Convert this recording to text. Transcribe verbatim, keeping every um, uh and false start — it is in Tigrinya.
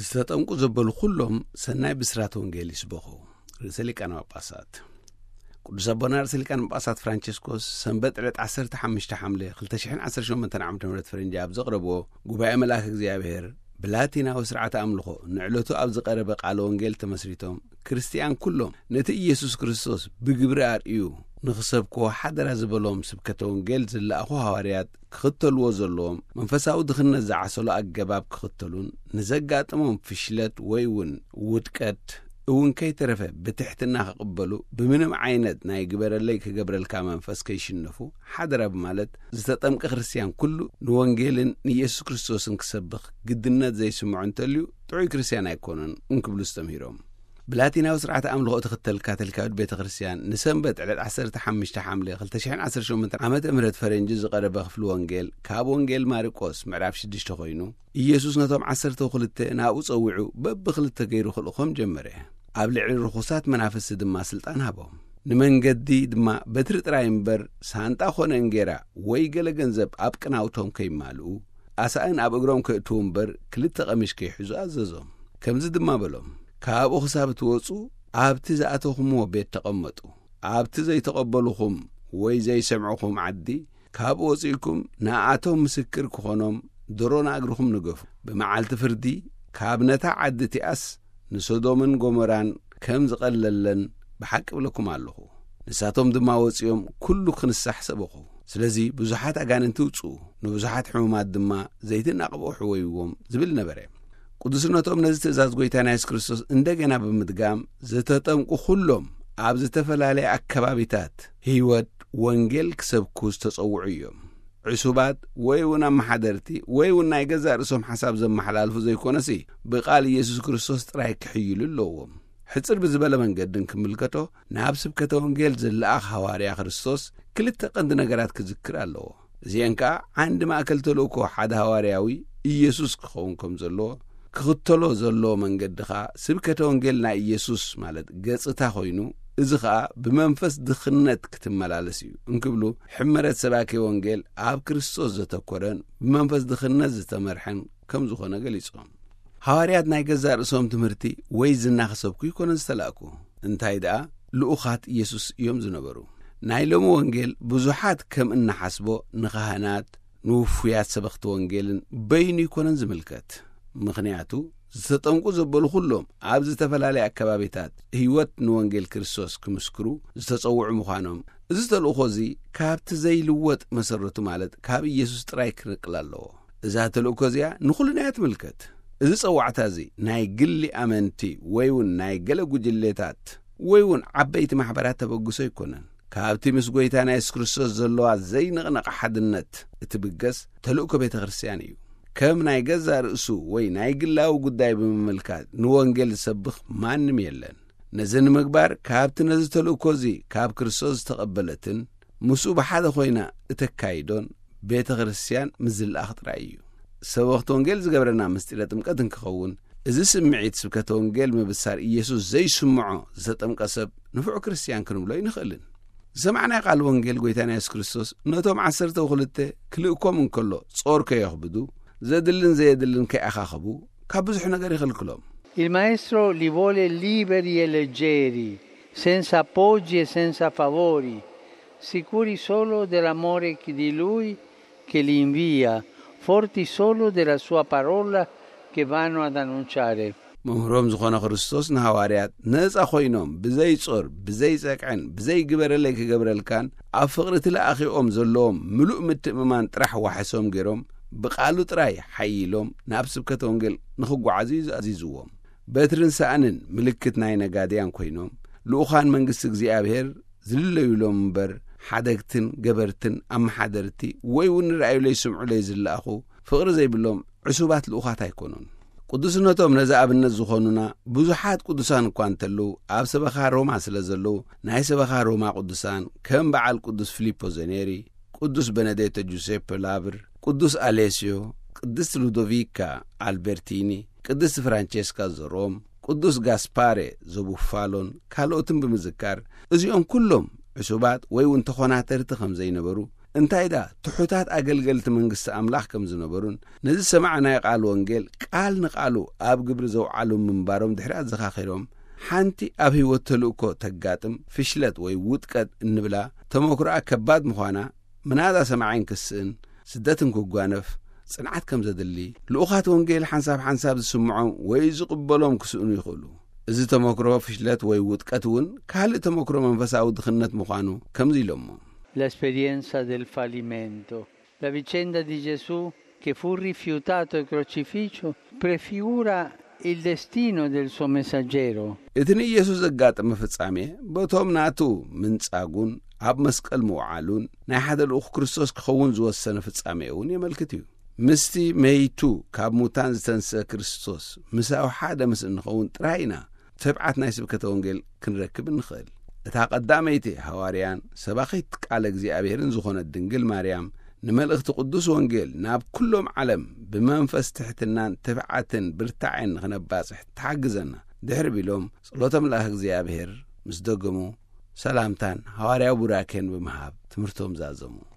ዝተጠምቁ ዘበሉ ኩሎም ሰናይ ብስራት ወንጌል ይስበኹ። ርእሰ ሊቃነ ጳጳሳት ቅዱስ አቡነ ርእሰ ሊቃነ ጳጳሳት ፍራንቺስኮስ ሰንበት ዕለት ዓሰርተ ሓሙሽተ ሐምሌ ሁለት ሺህ ዓሰርተ ሸሞንተ ዓመተ ምህረት ፈረንጂ ኣብ ዘቕረብዎ ጉባኤ መልአክ እግዚአብሔር ብላቲናዊ ስርዓተ አምልኾ ንዕለቱ ኣብ ዝቐረበ ቃል ወንጌል ተመስሪቶም ክርስቲያን ኩሎም ነቲ ኢየሱስ ክርስቶስ ብግብሪ አርእዩ ንኽሰብክዎ ሓደራ ዝበሎም ስብከተ ወንጌል ዝለኣኹ ሐዋርያት ክኽተልዎ ዘለዎም መንፈሳዊ ድኽነት ዝዓሰሉ ኣገባብ ክኽተሉን ንዘጋጥሞም ፍሽለት ወይ እውን ውድቀት እውን ከይተረፈ ብትሕትና ክቕበሉ ብምንም ዓይነት ናይ ግበረለይ ክገብረልካ መንፈስ ከይሽነፉ ሓደራ ብማለት ዝተጠምቀ ክርስቲያን ኩሉ ንወንጌልን ንኢየሱስ ክርስቶስን ክሰብኽ ግድነት ዘይስምዖ እንተልዩ ጥዑይ ክርስቲያን ኣይኮነን እንክብሉ ዝተምሂሮም። ብላቲናዊ ስርዓተ አምልኾ ትኽተል ካቶሊካዊት ቤተ ክርስቲያን ንሰንበት ዕለት ዓሰርተ ሓሙሽተ ሐምሌ ሁለት ሺህ ዓሰርተ ሸሞንተ ዓመተ ምህረት ፈረንጂ ዝቐረበ ክፍሊ ወንጌል ካብ ወንጌል ማርቆስ ምዕራፍ ሽዱሽተ ኮይኑ ኢየሱስ ነቶም ዓሰርተ ክልተ ናብኡ ጸዊዑ በብኽልተ ገይሩ ክልኾም ጀመረ። ኣብ ልዕሊ ርኹሳት መናፍስቲ ድማ ስልጣን ሃቦም። ንመንገዲ ድማ በትሪ ጥራይ እምበር ሳንጣ ኾነ እንጌራ ወይ ገለ ገንዘብ ኣብ ቅናውቶም ከይማልኡ ኣሳእን ኣብ እግሮም ከእትዉ እምበር ክልተ ቀሚሽ ከይሕዙ ኣዘዞም። ከምዚ ድማ በሎም ካብኡ ክሳብ እትወፁ ኣብቲ ዝኣተኹምዎ ቤት ተቐመጡ። ኣብቲ ዘይተቐበሉኹም ወይ ዘይሰምዑኹም ዓዲ ካብኡ ወፂእኩም ንኣቶም ምስክር ክኾኖም ድሮና እግርኹም ንገፉ። ብመዓልቲ ፍርዲ ካብ ነታ ዓዲ እቲኣስ ንሶዶምን ጎሞራን ከም ዝቐለለን ብሓቂ ብለኩም ኣለኹ። ንሳቶም ድማ ወፂኦም ኩሉ ክንሳሕ ሰበኹ። ስለዚ ብዙሓት ኣጋንንቲ ውፅኡ ንብዙሓት ሕሙማት ድማ ዘይትናቕብኡ ሕወይዎም ዝብል ነበረ። ቅዱስነቶም ነዚ ትእዛዝ ጐይታና ኢየሱስ ክርስቶስ እንደገና ብምድጋም ዝተጠምቁ ኩሎም ኣብ ዝተፈላለየ ኣከባቢታት ህይወት ወንጌል ክሰብኩ ዝተጸውዑ እዮም። ዕሱባት ወይ እውን ኣመሓደርቲ ወይ እውን ናይ ገዛ ርእሶም ሓሳብ ዘመሓላልፉ ዘይኮነሲ ብቓል ኢየሱስ ክርስቶስ ጥራይ ክሕይሉ ኣለዎም። ሕፅር ብዝበለ መንገድን ክምልከቶ ናብ ስብከተ ወንጌል ዝለኣኽ ሐዋርያ ክርስቶስ ክልተ ቀንዲ ነገራት ክዝክር ኣለዎ። እዚአን ከዓ ዓንዲ ማእከል ተልእኮ ሓደ ሐዋርያዊ ኢየሱስ ክኸውን ከም ዘለዎ ክኽተሎ ዘሎ መንገድኻ ስብከተ ወንጌል ናይ ኢየሱስ ማለት ገጽታ ኮይኑ እዚ ከዓ ብመንፈስ ድኽነት ክትመላለስ እዩ እንክብሉ ሕመረት ሰባኪ ወንጌል ኣብ ክርስቶስ ዘተኰረን ብመንፈስ ድኽነት ዝተመርሐን ከም ዝኾነ ገሊጾም። ሐዋርያት ናይ ገዛ ርእሶም ትምህርቲ ወይ ዝና ክሰብኩ ይኮነን ዝተላእኩ እንታይ ደኣ ልኡኻት ኢየሱስ እዮም ዝነበሩ። ናይ ሎሚ ወንጌል ብዙሓት ከም እናሓስቦ ንኻህናት ንውፉያት ሰበኽቲ ወንጌልን በይኑ ይኮነን ዝምልከት። ምኽንያቱ ዝተጠምቁ ዘበሉ ኩሎም ኣብ ዝተፈላለየ ኣከባቢታት ህይወት ንወንጌል ክርስቶስ ክምስክሩ ዝተጸውዑ ምዃኖም እዚ ተልእኾ እዚ ካብቲ ዘይልወጥ መሰረቱ ማለት ካብ ኢየሱስ ጥራይ ክርቅል ኣለዎ። እዛ ተልእኮ እዚኣ ንኹሉና እያ ትምልከት። እዚ ጸዋዕታ እዚ ናይ ግሊ ኣመንቲ ወይ እውን ናይ ገለ ጉጅሌታት ወይ እውን ዓበይቲ ማሕበራት ተበግሶ ኣይኮነን። ካብቲ ምስ ጐይታና ኢየሱስ ክርስቶስ ዘለዋ ዘይንቕነቕ ሓድነት እትብገስ ተልእኮ ቤተ ክርስቲያን እዩ። ከም ናይ ገዛ ርእሱ ወይ ናይ ግላዊ ጉዳይ ብምምልካት ንወንጌል ዝሰብኽ ማንም የለን። ነዚ ንምግባር ካብቲ ነዚ ተልእኮ እዚ ካብ ክርስቶስ ዝተቐበለትን ምስኡ ብሓደ ኾይና እተካይዶን ቤተ ክርስቲያን ምዝልኣኽ ጥራይ እዩ። ሰበኽቲ ወንጌል ዝገብረና ምስጢረ ጥምቀት እንክኸውን እዚ ስምዒት ስብከተ ወንጌል ምብሳር ኢየሱስ ዘይስምዖ ዝተጠምቀ ሰብ ንፍዑ ክርስቲያን ክንብሎ ይንኽእልን። ዝሰማዕናይ ቃል ወንጌል ጐይታና ኢየሱስ ክርስቶስ ነቶም ዓሰርተ ክልተ ክልእኮም እንከሎ ጾር ከየኽብዱ ዘድልን ዘየድልን ከይኣኻኽቡ ካብ ብዙሕ ነገር ይኽልክሎም። Il maestro li vuole liberi e leggeri, senza appoggi e senza favori, sicuri solo dell'amore di lui che li invia, forti solo della sua parola che vanno ad annunciare. መምህሮም ዝኾነ ክርስቶስ ንሐዋርያት ነፃ ኾይኖም ብዘይ ጾር ብዘይ ጸቅዕን ብዘይ ግበረለይ ክገብረልካን ኣብ ፍቕሪ ትለኣኺኦም ዘለዎም ምሉእ ምትእምማን ጥራሕ ዋሕሶም ገይሮም ብቓሉ ጥራይ ሓይሎም ናብ ስብከተ ወንጌል ንኽጓዓዙ ኣዚዝዎም። በትርን ሰኣንን ምልክት ናይ ነጋድያን ኮይኖም ልኡኻን መንግሥቲ እግዚኣብሔር ዝልለዩሎም እምበር ሓደግትን ገበርትን ኣመሓደርቲ ወይ እውን ንረኣዩለይ ስምዑለይ ዝለኣኹ ፍቕሪ ዘይብሎም ዕሱባት ልኡኻት ኣይኮኑን። ቅዱስነቶም ነዚ ኣብነት ዝኾኑና ብዙሓት ቅዱሳን እኳ እንተለዉ ኣብ ሰበኻ ሮማ ስለ ዘለዉ ናይ ሰበኻ ሮማ ቅዱሳን ከም በዓል ቅዱስ ፊሊፖ ዘኔሪ፣ ቅዱስ ቤኔዴቶ ጁሴፕ ላብር፣ ቅዱስ አሌስዮ፣ ቅድስት ሉዶቪካ አልበርቲኒ፣ ቅድስት ፍራንቼስካ ዘሮም፣ ቅዱስ ጋስፓሬ ዘቡፋሎን ካልኦትን ብምዝካር እዚኦም ኩሎም ዕሱባት ወይ እውን ተኾናተርቲ ከም ዘይነበሩ እንታይ ዳ ትሑታት ኣገልገልቲ መንግስቲ ኣምላኽ ከም ዝነበሩን ነዚ ሰማዕናይ ቃል ወንጌል ቃል ንቃሉ ኣብ ግብሪ ዘውዓሉ ምንባሮም ድሕሪያት ዘኻኺሮም ሓንቲ ኣብ ህይወት ተልእኮ ተጋጥም ፍሽለት ወይ ውጥቀት እንብላ ተመክሮኣ ከባድ ምዃና ምናዛ ሰማዓይን ክስእን ስደትን ክጓነፍ ጽንዓት ከም ዘድሊ ልኡኻት ወንጌል ሓንሳብ ሓንሳብ ዝስምዖም ወይ ዝቕበሎም ክስእኑ ይኽእሉ። እዚ ተመክሮ ፍሽለት ወይ ውጥቀት እውን ካልእ ተመክሮ መንፈሳዊ ድኽነት ምዃኑ ከምዚ ኢሎሞ l'esperienza del fallimento. La vicenda di Gesù che fu rifiutato e crocifisso prefigura il destino del suo messaggero. እቲ ንኢየሱስ ዘጋጠመ ፍጻሜ በቶም ናቱ ምንጻጉን ኣብ መስቀል ምውዓሉን ናይ ሓደ ልኡኽ ክርስቶስ ክኸውን ዝወሰነ ፍጻሜ እውን የመልክት እዩ። ምስቲ መይቱ ካብ ሙታን ዝተንስአ ክርስቶስ ምሳዊ ሓደ ምስ እንኸውን ጥራይ ኢና ተብዓት ናይ ስብከተ ወንጌል ክንረክብ ንኽእል። እታ ቀዳመይቲ ሐዋርያን ሰባኺት ቃለ እግዚኣብሔርን ዝኾነት ድንግል ማርያም ንመልእኽቲ ቅዱስ ወንጌል ናብ ኩሎም ዓለም ብመንፈስ ትሕትናን ተብዓትን ብርታዕን ንኽነባጽሕ ተሓግዘና ድሕሪ ቢሎም ጸሎተ መልኣክ እግዚኣብሔር ምስ ደገሙ ሰላምታን ሐዋርያዊ ቡራኬን ብምሃብ ትምህርቶም ዛዘሙ።